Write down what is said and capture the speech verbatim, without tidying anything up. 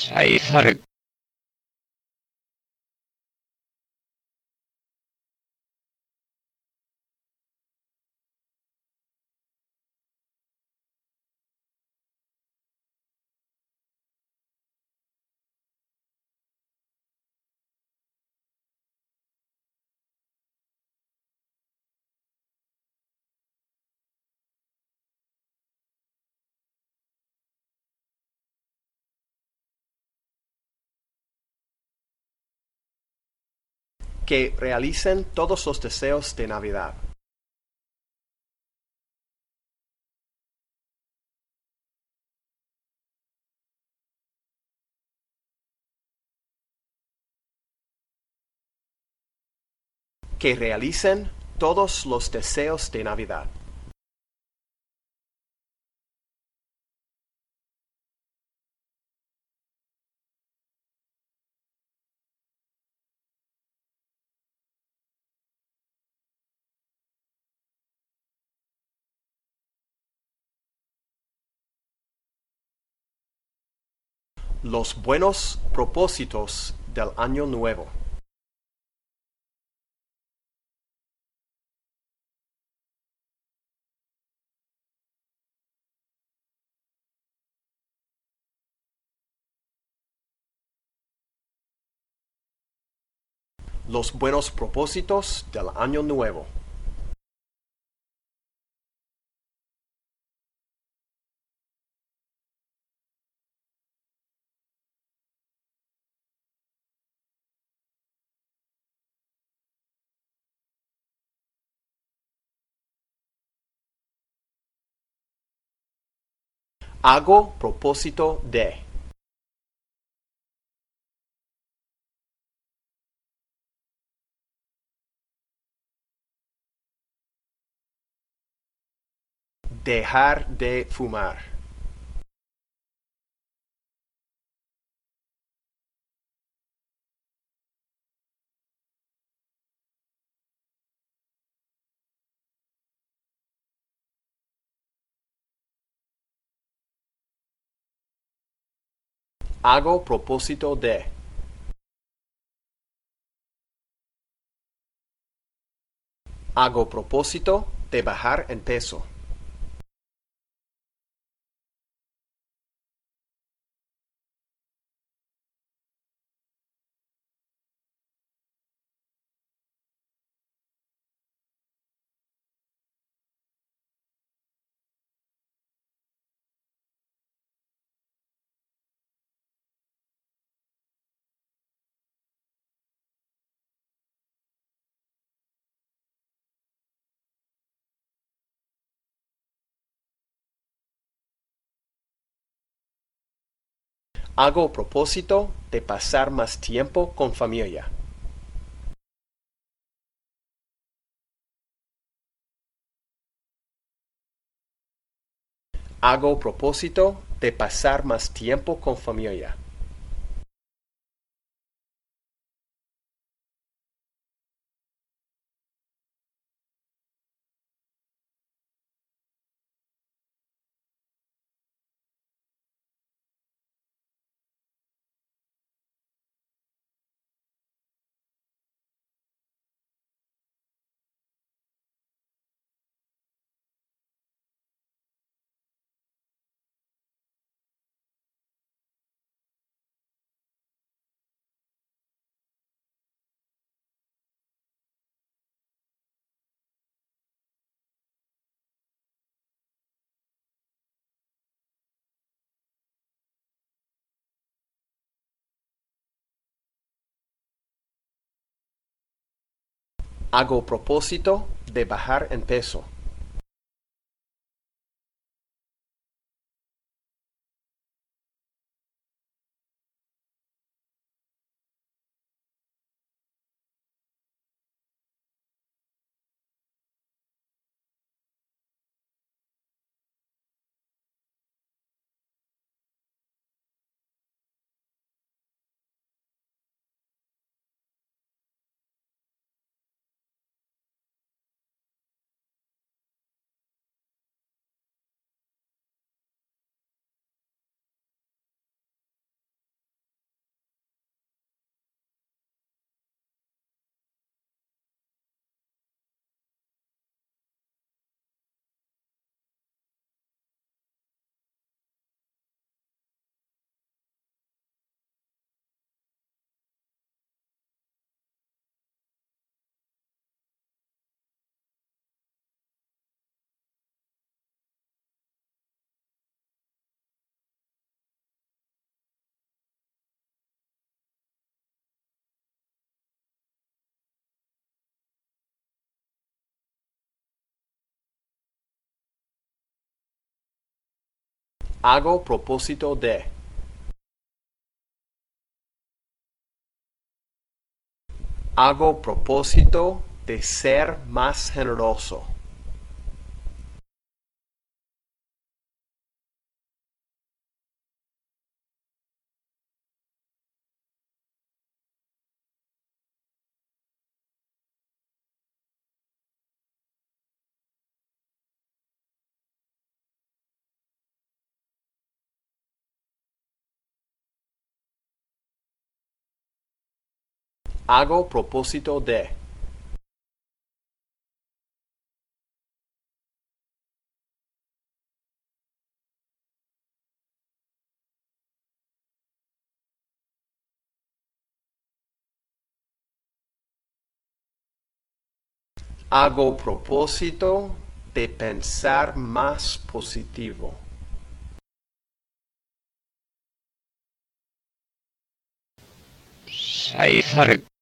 愛され Que realicen todos los deseos de Navidad. Que realicen todos los deseos de Navidad. Los buenos propósitos del Año Nuevo. Los buenos propósitos del Año Nuevo. Hago propósito de. Dejar de fumar. Hago propósito de. Hago propósito de bajar en peso. Hago propósito de pasar más tiempo con familia. Hago propósito de pasar más tiempo con familia. Hago propósito de bajar en peso. Hago propósito de. Hago propósito de ser más generoso. Hago propósito de. Hago propósito de pensar más positivo. Cypher